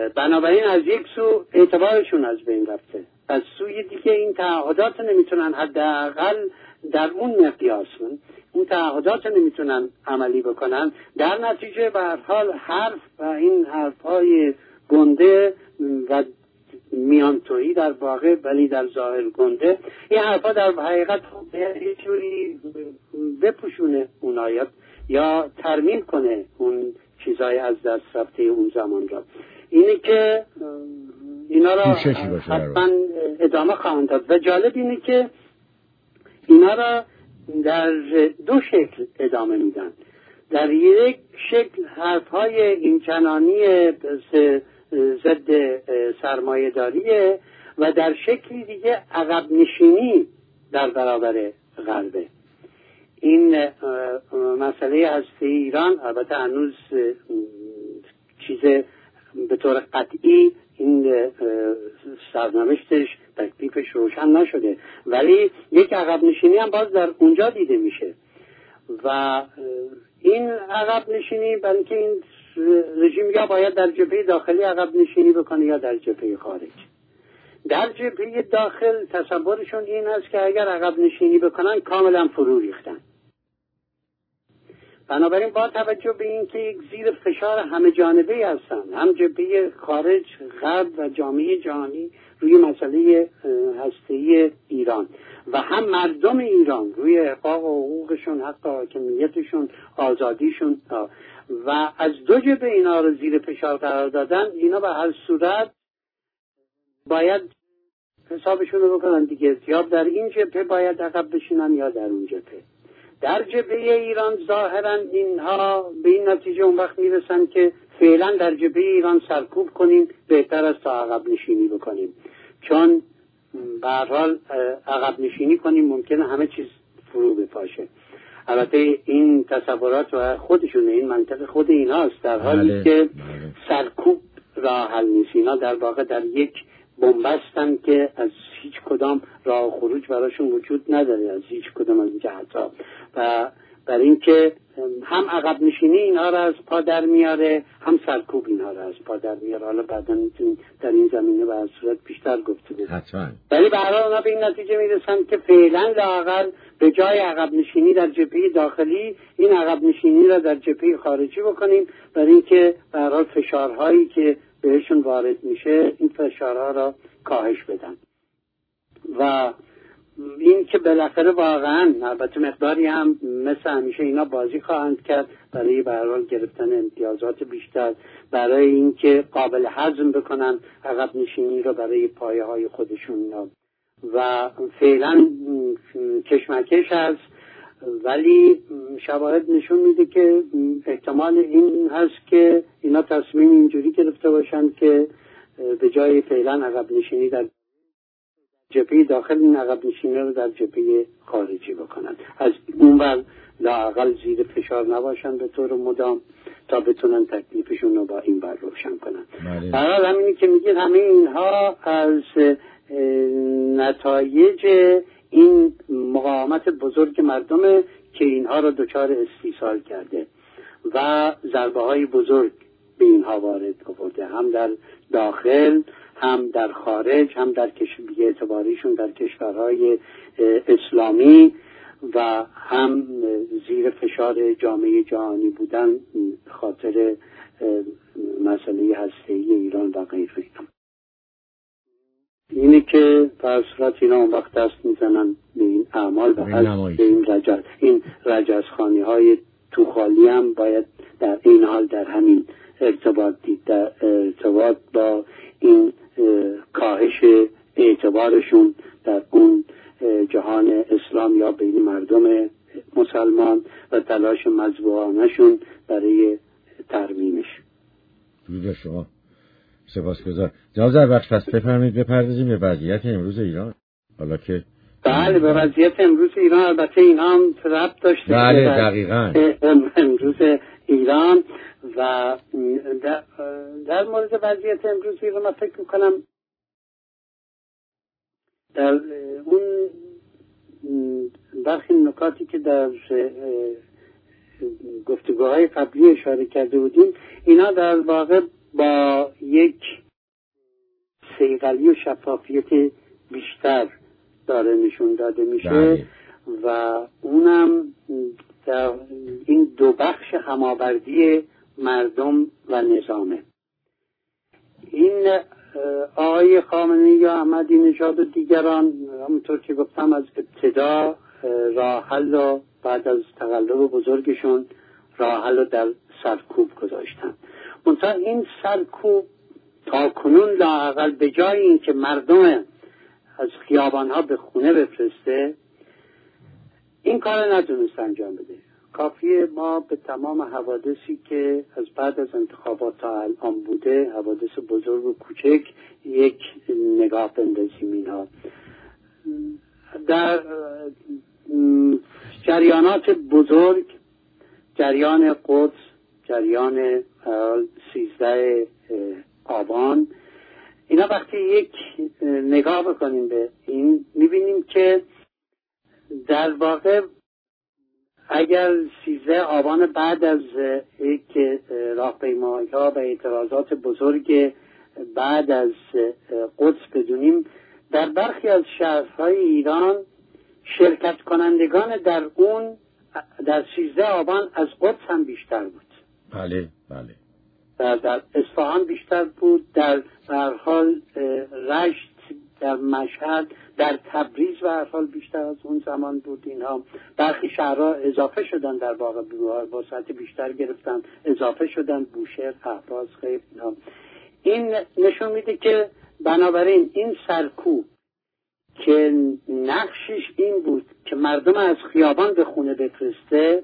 بنابراین از یک سو اعتبارشون از بین رفته، از سوی دیگه این تعهدات نمیتونن حداقل در اون مقیاس اون تعهدات نمیتونن عملی بکنن. در نتیجه به هر حال حرف و این حرفهای گنده و میانتویی در واقع ولی در ظاهر گنده، این حرفا در حقیقت یه جوری بپوشونه اون آیات یا ترمیم کنه اون چیزای از دست رفته اون زمان را. اینه که اینا را حتما ادامه خواهند داد و جالب اینه که اینا را در دو شکل ادامه میدن. در یک شکل حرفهای اینچنانی ضد سرمایه‌داریه و در شکلی دیگه عقب نشینی در برابر غربه. این مسئله هسته ایران البته هنوز چیز به طور قطعی این سرنوشتش تکلیفش روشن نشده، ولی یک عقب نشینی هم باز در اونجا دیده میشه و این عقب نشینی برای اینکه این رژیم یا باید در جبهه داخلی عقب نشینی بکنه یا در جبهه خارج. در جبهه داخل تصورشون این است که اگر عقب نشینی بکنن کاملا فرو ریختن. بنابراین با توجه به این که یک زیر فشار همه جانبه‌ای هستن، هم جبهه خارج، غرب و جامعه جهانی روی مسئله هسته‌ای ایران و هم مردم ایران روی احقاق و حقوقشون، حق حاکمیتشون، آزادیشون و از دو جبهه اینا رو زیر فشار قرار دادن، اینا به هر صورت باید حسابشون رو بکنن دیگه، یا در این جبهه باید عقب بشینن یا در اون جبهه. در جبهه ایران ظاهرا اینها به این نتیجه اون وقت میرسن که فعلا در جبهه ایران سرکوب کنیم بهتر است تا عقب نشینی بکنیم، چون به هر حال عقب نشینی کنیم ممکنه همه چیز فرو بپاشه. البته این تصورات و خودشونه، این منطق خود ایناست، در حالی که سرکوب راه حل نیست. اینا در واقع در یک بنبستن که از هیچ کدام راه خروج براشون وجود نداره، از هیچ کدام از جهت‌ها، و برای اینکه هم عقب نشینی اینها را از پا در میاره، هم سرکوب اینها را از پا در میاره. حالا بعدا میتونیم در این زمینه به هر صورت بیشتر گفتگو کنیم. ولی به هر حال اونا به این نتیجه میرسن که فعلا لااقل به جای عقب نشینی در جبهه داخلی، این عقب نشینی را در جبهه خارجی بکنیم، برای اینکه به هر حال فشارهایی که بهشون وارد میشه این فشارها را کاهش بدن. و این که بالاخره واقعا البته مقداری هم مثل همیشه اینا بازی خواهند کرد برای به هر حال گرفتن امتیازات بیشتر، برای اینکه قابل هضم بکنن عقب نشینی رو برای پایه های خودشون و فعلا کشمکش هست. ولی شواهد نشون میده که احتمال این هست که اینا تصمیم اینجوری گرفته باشن که به جای فعلا عقب نشینی در جبهه داخل، این عقب نشینی رو در جبهه خارجی بکنن، از اونور لااقل زیر فشار نباشن به طور مدام تا بتونن تکلیفشون رو با این بر روشن کنن. برای همینی که میگید همه اینها از نتایج این مقاومت بزرگ مردم که اینها رو دچار استیصال کرده و ضربه های بزرگ به اینها وارد آورده، هم در داخل هم در خارج، هم در اعتباریشون در کشورهای اسلامی و هم زیر فشار جامعه جهانی بودن خاطر مسئله هسته‌ای ایران و غیره. اینه که در صورت اینا اون وقت دست میزنن به این اعمال و به این رجزخانی های توخالی هم باید در این حال در همین ارتباط دید، در ارتباط با این کاهش اعتبارشون در اون جهان اسلام یا بین مردم مسلمان و تلاش مذبوحانشون برای ترمیمش. درود شما، سپاسگزار. جناب زربخش، پس بفرمایید بپردازیم به وضعیت امروز ایران. حالا که بله به وضعیت امروز ایران، البته اینا هم ربط داشته. بله دقیقاً امروز ایران و در مورد وضعیت امروز ایران من فکر میکنم در اون برخی نکاتی که در گفتگوهای قبلی اشاره کرده بودیم، اینا در واقع با یک صیقلی و شفافیت بیشتر داره نشون داده میشه و اونم در این دو بخش هماوردی مردم و نظامه. این آقای خامنه‌ای یا احمدی نژاد و دیگران همونطور که گفتم از ابتدا راه حل و بعد از تقلب بزرگشون راه حل در سرکوب گذاشتن. منتها این سرکوب تا کنون لااقل به جای این که مردم از خیابانها به خونه بفرسته این کار نتونست انجام بده. کافیه ما به تمام حوادثی که از بعد از انتخابات تا الان بوده، حوادث بزرگ و کوچک، یک نگاه بندازیم. اینها در جریانات بزرگ، جریان قدس، جریان 13 آبان، اینا وقتی یک نگاه بکنیم به این میبینیم که در واقع اگر 13 آبان بعد از یک راهپیمایی‌ها و اعتراضات بزرگ بعد از قدس بدونیم، در برخی از شهرهای ایران شرکت کنندگان در اون در 13 آبان از قدس هم بیشتر بود. بله بله. در اصفهان بیشتر بود، در هر حال رشت، در مشهد، در تبریز به هر حال بیشتر از اون زمان بود. اینها برخی شهرها اضافه شدن، در واقع با سطح بیشتر گرفتن، اضافه شدن، بوشهر، اهواز، خیف. این نشون میده که بنابراین این سرکوب که نقشش این بود که مردم از خیابان به خونه بفرسته،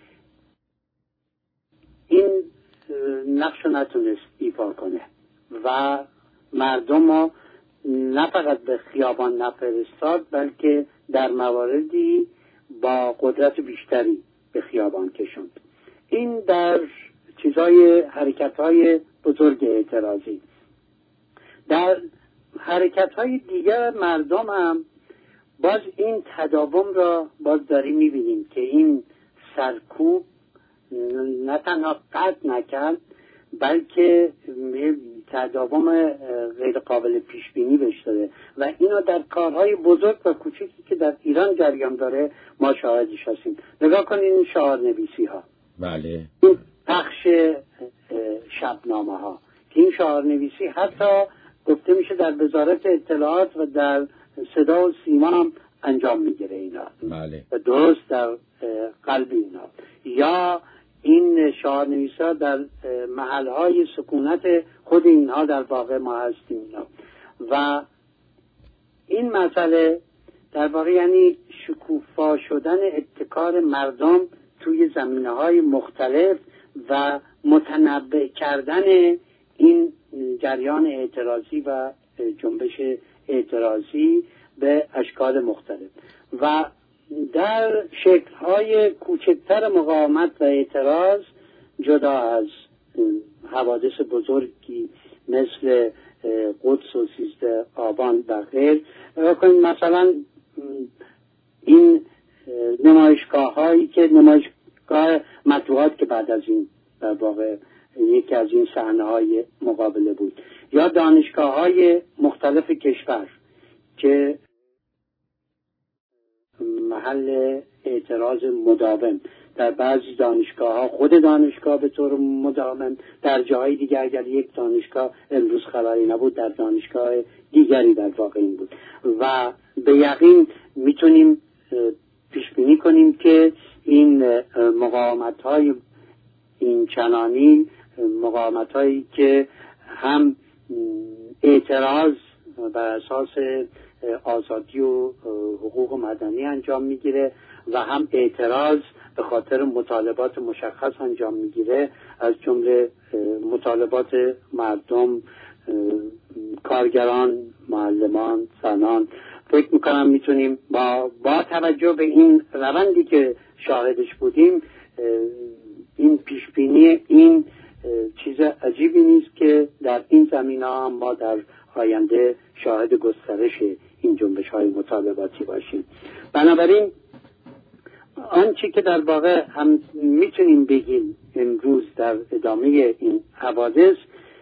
این نقش رو نتونست ایفا کنه و مردم رو نه فقط به خیابان نفرستاد بلکه در مواردی با قدرت بیشتری به خیابان کشوند. این در حرکت‌های بزرگ اعتراضی. در حرکت‌های دیگر مردم هم باز این تداوم را باز داریم می‌بینیم که این سرکوب نه تنها قطع نکرد بلکه تداوم غیر قابل پیش بینی بهش داده و اینو در کارهای بزرگ و کوچکی که در ایران جریان داره ما شاهدش هستیم. نگاه کنید این شعارنویسی ها، بله، این پخش شبنامه ها که این شعارنویسی حتی گفته میشه در وزارت اطلاعات و در صدا و سیما هم انجام میگیره اینا. بله. و درست در قلب اینا. یا این شعارنویسا در محلهای سکونت خود اینها در واقع ما هستیم اینا. و این مسئله در واقع یعنی شکوفا شدن ابتکار مردم توی زمینه‌های مختلف و متنبع کردن این جریان اعتراضی و جنبش اعتراضی به اشکال مختلف و در شکل‌های کوچکتر مقاومت و اعتراض جدا از حوادث بزرگی مثل قدس و 13 آبان و غیر. مثلا این نمایشگاه‌هایی که نمایشگاه مطبوعات که بعد از این در واقع یکی از این صحنه‌های مقابله بود، یا دانشگاه‌های مختلف کشور که محل اعتراض مداوم، در بعضی دانشگاه‌ها خود دانشگاه به طور مداوم، در جای دیگر اگر یک دانشگاه امروز خبری نبود در دانشگاه دیگری در واقع این بود و به یقین میتونیم پیش بینی کنیم که این مقاومت‌های این چنانی مقاومت‌هایی که هم اعتراض بر اساس آزادی و حقوق مدنی انجام میگیره و هم اعتراض به خاطر مطالبات مشخص انجام میگیره، از جمله مطالبات مردم، کارگران، معلمان، زنان. فکر میکنم میتونیم با توجه به این روندی که شاهدش بودیم این پیشبینی این چیز عجیبی نیست که در این زمینه هم ما در آینده شاهد گسترش این جنبش های مطالباتی باشیم. بنابراین آنچه که در واقع هم میتونیم بگیم امروز در ادامه این حوادث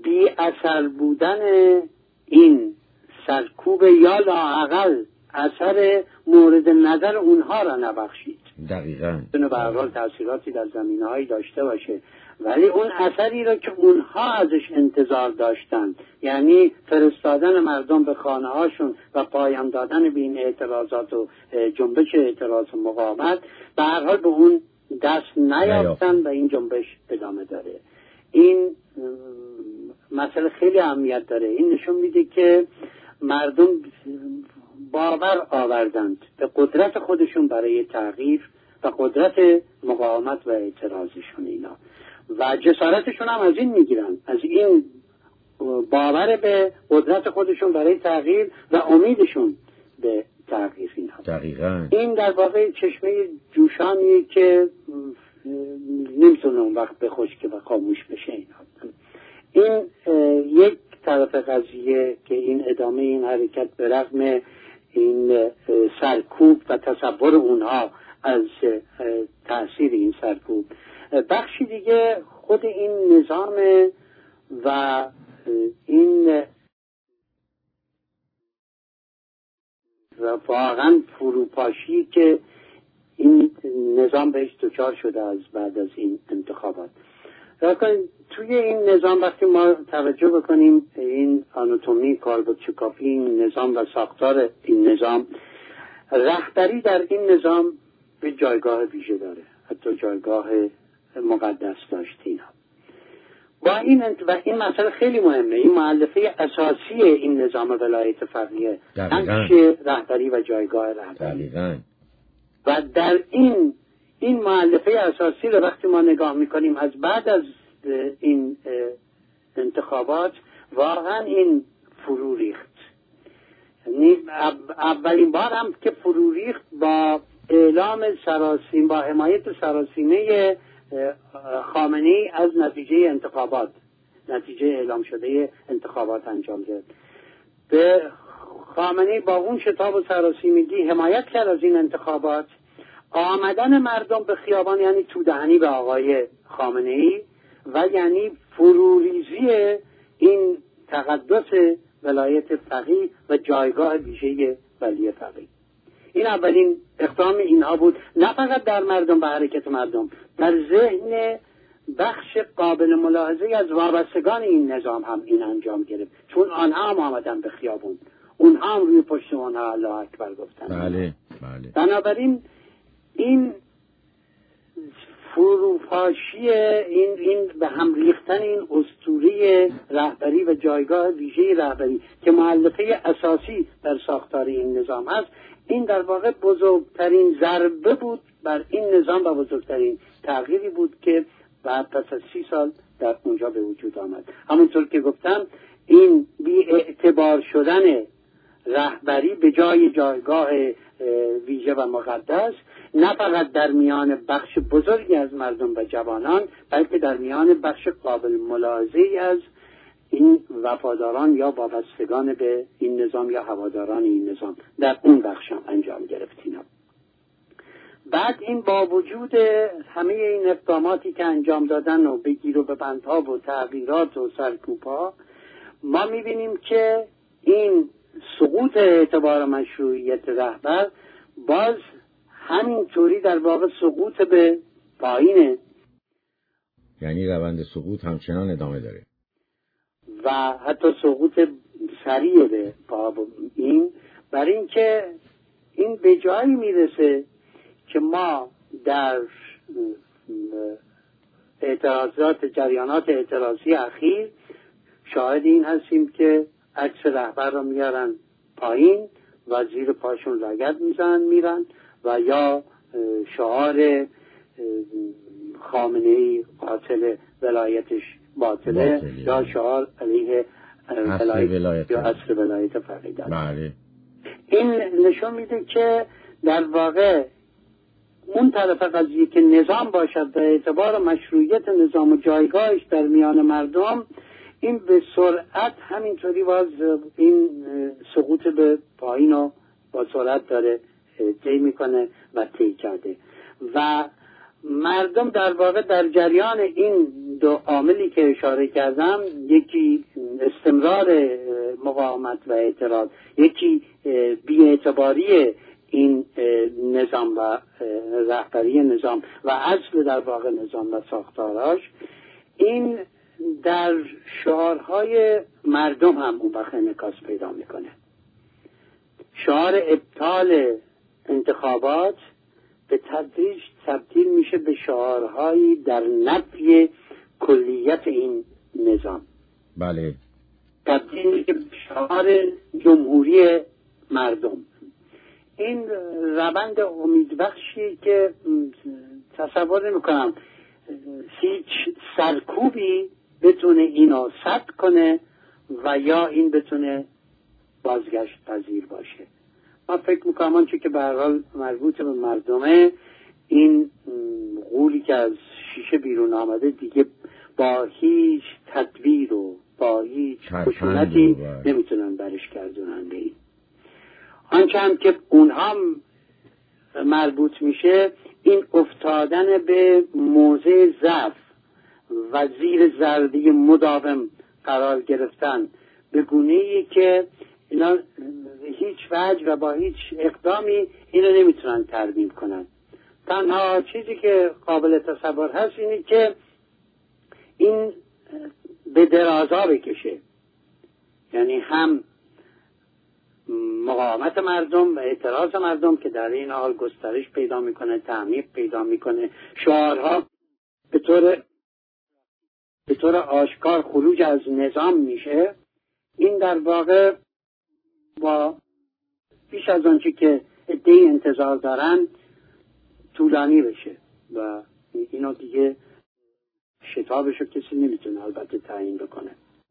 بی اثر بودن این سرکوب یا لااقل اثر مورد نظر اونها را نبخشید. دقیقاً. به هر حال تأثیراتی در زمینه‌هایی داشته باشه، ولی اون اثری را که اونها ازش انتظار داشتن، یعنی فرستادن مردم به خانه‌هاشون و پایان دادن به این اعتراضات و جنبش اعتراض و مقاومت، به هر حال به اون دست نیافتن و این جنبش ادامه داره. این مسئله خیلی اهمیت داره. این نشون میده که مردم باور آوردند به قدرت خودشون برای تغییر و قدرت مقاومت و اعتراضشون اینا، و جسارتشون هم از این میگیرن، از این باور به قدرت خودشون برای تغییر و امیدشون به تغییر اینا. دقیقاً. این در واقع چشمه جوشانیه که نمیتونه اون وقت به خشک و خاموش بشه اینا. این یک طرف قضیه که این ادامه این حرکت به رغم این سرکوب و تصور اونها از تأثیر این سرکوب. بخشی دیگه خود این نظام و این واقعا فروپاشی که این نظام بهش دچار شده از بعد از این انتخابات. توی این نظام وقتی ما توجه بکنیم این آناتومی کاربردشکافی این نظام و ساختار این نظام، رهبری در این نظام به جایگاه ویژه داره، حتی جایگاه مقدس داشتین. و این مسئله خیلی مهمه. این مؤلفه اساسی این نظام ولایت فقیه نقش رهبری و جایگاه رهبری. و در این مؤلفه اساسی رو وقتی ما نگاه میکنیم از بعد از این انتخابات، واقعا این فرو ریخت. یعنی اولین بار هم که فرو ریخت با اعلام سراسیمه، با حمایت سراسیمه خامنه‌ای از نتیجه انتخابات، نتیجه اعلام شده انتخابات انجام داد. به خامنه‌ای با اون شتاب و سراسیمگی حمایت کرد از این انتخابات. آمدن مردم به خیابان یعنی تودهنی به آقای خامنه‌ای و یعنی فروریزی این تقدس ولایت فقیه و جایگاه ویژه ولی فقیه. این اولین اقدام اینها بود، نه فقط در مردم و حرکت مردم، در ذهن بخش قابل ملاحظه از وابستگان این نظام هم این انجام گرفت، چون آنها هم آمدن به خیابون، اونها هم روی پشت اونها الله اکبر گفتن. بله. بنابراین این فروپاشی این به هم ریختن این اسطوره رهبری و جایگاه ویژه رهبری که مؤلفه اساسی در ساختار این نظام هست، این در واقع بزرگترین ضربه بود بر این نظام و بزرگترین تغییری بود که بعد پس از 30 سال در اونجا به وجود آمد. همونطور که گفتم این بی اعتبار شدن رهبری به جای جایگاه ویژه و مقدس، نه فقط در میان بخش بزرگی از مردم و جوانان، بلکه در میان بخش قابل ملاحظه‌ای از این وفاداران یا وابستگان به این نظام یا هواداران این نظام در اون بخش هم انجام گرفتین. بعد این با وجود همه این اقداماتی که انجام دادن و بگیر و ببندها و تغییرات و سرکوبها، ما میبینیم که این سقوط اعتبار مشروعیت رهبر باز همینطوری در واقع سقوط به پایینه، یعنی روند سقوط همچنان ادامه داره و حتی سقوط سریع به این، برای اینکه این به جایی میرسه که ما در جریانات اعتراضی اخیر شاهد این هستیم که عکس رهبر رو میارن پایین و زیر پاشون لگد میرن و یا شعار خامنه‌ای قاتل ولایتش باطله یا شعار علیه ولایت یا اصل ولایت فقیه. بله. این نشون میده که در واقع اون طرف قضیه که نظام باشد به اعتبار مشروعیت نظام و جایگاهش در میان مردم، این به سرعت همینطوری باز این سقوط به پایین رو با سرعت داره طی میکنه و طی کرده. و مردم در واقع در جریان این دو عاملی که اشاره کردم، یکی استمرار مقاومت و اعتراض، یکی بی‌اعتباری این نظام و رهبری نظام و اصل در واقع نظام و ساختاراش، این در شعارهای مردم هم اون وقت انعکاس پیدا میکنه. شعار ابطال انتخابات به تدریج تبدیل میشه به شعارهایی در نفی کلیت این نظام. بله. تبدیل میشه به شعار جمهوری مردم. این روند امیدبخشی که تصور نمی‌کنم هیچ سرکوبی بتونه اینو سد کنه و یا این بتونه بازگشت پذیر باشه. من فکر میکنم آنچه که به هر حال مربوط به مردمه، این غولی که از شیشه بیرون آمده دیگه با هیچ تدبیر و با هیچ خشونتی نمیتونن برش گردونن به این. آنچه هم که اونها مربوط میشه، این افتادن به موضع ضعف و زیر ضربه مداوم قرار گرفتن به گونه‌ای که اینا هیچ وجه و با هیچ اقدامی اینو نمیتونن ترمیم کنن. تنها چیزی که قابل تصور هست اینه که این به درازا بکشه، یعنی هم مقاومت مردم و اعتراض مردم که در این حال گسترش پیدا میکنه، تعمیق پیدا میکنه، شعارها به طور آشکار خروج از نظام میشه. این در واقع با بیش از آنچه که عده‌ای انتظار دارن طولانی بشه و اینو دیگه شتابشو کسی نمیتونه البته تعیین بکنه.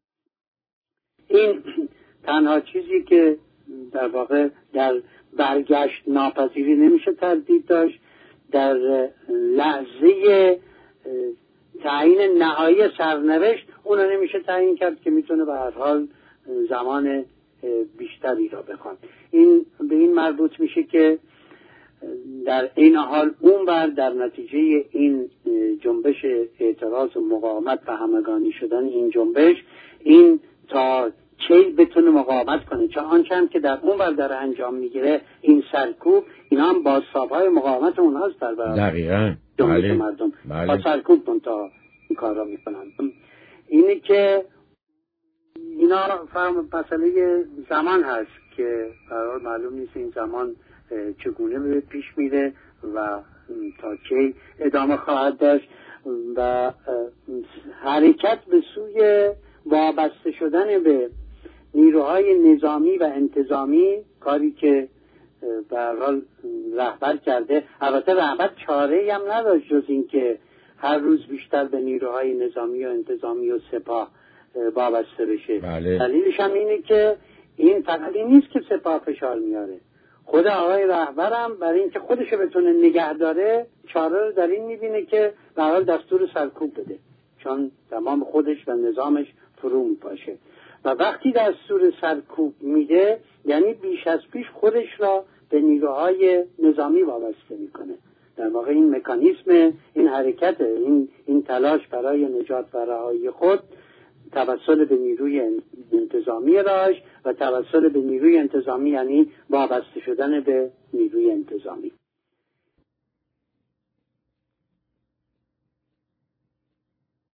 این تنها چیزی که در واقع در برگشت ناپذیری نمیشه تردید داشت. در لحظه تعیین نهایی سرنوشت اونو نمیشه تعیین کرد که میتونه به هر حال زمان بیشتری را بخواد. این به این مربوط میشه که در این حال اونور در نتیجه این جنبش اعتراض و مقاومت و همگانی شدن این جنبش، این تا چه بتونه مقاومت کنه، چون آنچه هم که در اونور داره انجام میگیره این سرکوب، اینا هم بازتاب‌های مقاومت اونهاست در برابر دقیقاً جنبش مردم. با سرکوب منتها این کار را میکنن. اینه که اینا فهم مسئله زمان هست که قرار معلوم نیست این زمان چگونه به پیش میره و تا چه ادامه خواهد داشت و حرکت به سوی وابسته شدن به نیروهای نظامی و انتظامی، کاری که به هر حال رهبر کرده. البته رهبر چاره‌ای هم نداشت جز این که هر روز بیشتر به نیروهای نظامی و انتظامی و سپاه وابسته بشه. بله. دلیلش هم اینه که این فقط این نیست که سپاه فشار میاره، خود آقای رهبرم برای اینکه خودشو بتونه نگه داره چاره رو در این میبینه که به هر حال دستور سرکوب بده، چون تمام خودش و نظامش فرو میپاشه و وقتی دستور سرکوب میده یعنی بیش از پیش خودش را به نیروهای نظامی وابسته میکنه. در واقع این مکانیسم، این حرکت، این تلاش برای نجات و رهایی خود توسل به نیروی انتظامی راش و توسل به نیروی انتظامی یعنی وابسته شدن به نیروی انتظامی.